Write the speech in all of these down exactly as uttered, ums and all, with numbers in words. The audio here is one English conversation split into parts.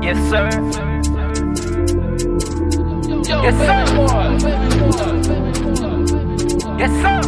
Yes, sir. Yes, sir. Yes, sir.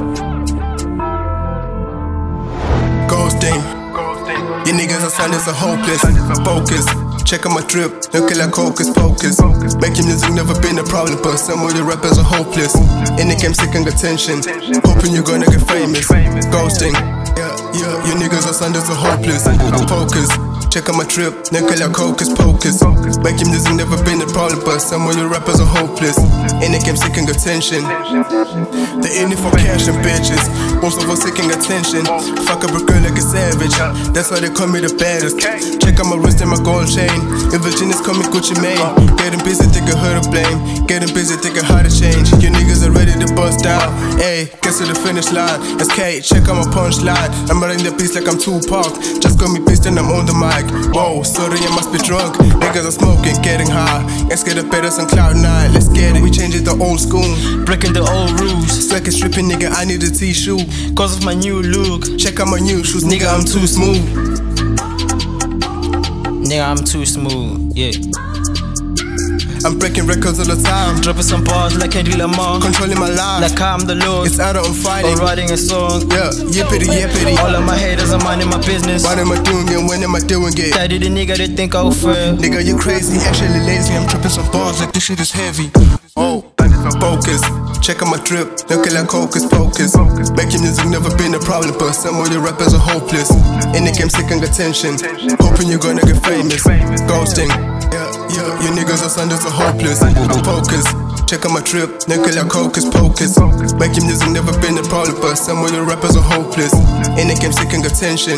Ghosting. You niggas are sounding so hopeless. Focus. Check out my drip, looking like hocus pocus. Making music never been a problem, but some of the rappers are hopeless. In the game seeking attention, hoping you're gonna get famous. Ghosting. Yeah, yeah, you niggas are sounding so hopeless. Focus. Check out my trip, nigga like hocus pocus. Making music never been a problem, but some of the rappers are hopeless. In the game seeking attention. They in it for cash and bitches. Most of us seeking attention. Fuck up a girl like a savage. That's why they call me the baddest. Check out my wrist and my gold chain. If Virginia's call me Gucci Mane. Getting busy, think I heard of blame. Getting busy, think I how to change. You niggas are ready to bust down. Ayy, get to the finish line. S K, check out my punchline. I'm running the beats like I'm Tupac. Just call me beast and I'm on the mic. Whoa, sorry, I must be drunk. Niggas are smoking, getting high. Let's get up better on cloud nine. Let's get it, we changing the old school. Breaking the old rules. Slack is stripping, nigga, I need a T-shoe. Cause of my new look. Check out my new shoes, nigga, I'm too smooth. Nigga, I'm too smooth, yeah. I'm breaking records all the time. Dropping some bars like Kendrick Lamar. Controlling my life, like I'm the Lord. it's out I'm fighting. Or writing a song. Yeah, yippity yippity. All of my haters are minding my business. What am I doing and when am I doing it? I did a nigga that think I will fail. Nigga, you crazy, actually lazy. I'm tripping some bars like this shit is heavy. Oh, focus. Check out my drip, looking like hocus pocus. Making music never been a problem, but some of the rappers are hopeless. In the game seeking attention, hoping you're gonna get famous. Ghosting. Yeah, yeah, you niggas are sounding so hopeless. Focus. Check out my trip, nigga like hocus pocus. Making music never been a problem, but some of the rappers are hopeless. In the game seeking attention.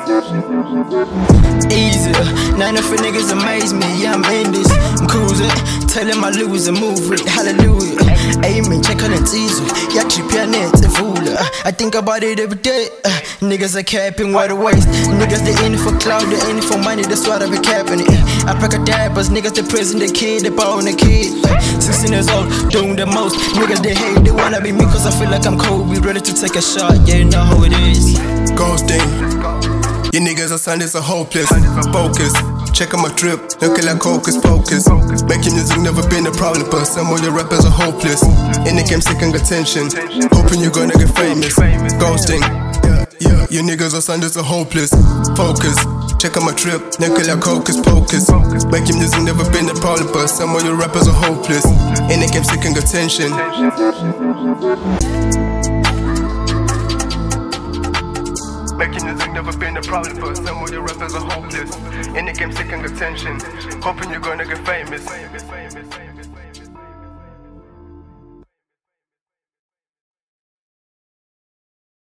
Easy, none of the niggas amaze me. Yeah, I'm in this, I'm cruising. Telling my loser move it, hallelujah. Amen, check on the teaser. Yeah, cheap your net, a fool. I think about it every day. Uh, niggas are capping, what a waste. Niggas they in it for clout, they in it for money, that's why I be capping it. I pack a dabbers, niggas they prison the kid, they ballin' the kid. Uh, sixteen years old, doing the most. Niggas they hate, they wanna be me cause I feel like I'm Kobe, ready to take a shot. Yeah, you know how it is. Ghosting. You niggas are sounding so hopeless. Focus. Check out my drip, looking like hocus pocus. Making music never been a problem, but some of the rappers are hopeless. In the game seeking attention, hoping you're gonna get famous. Ghosting. Yeah, yeah, you niggas are sounding so hopeless. Focus. Check out my trip, nigga like hocus pocus. Making music never been a problem, but some of the rappers are hopeless. In the game seeking attention. Making music never been a problem, but some of the rappers are hopeless. In the game seeking attention, hoping you're gonna get famous.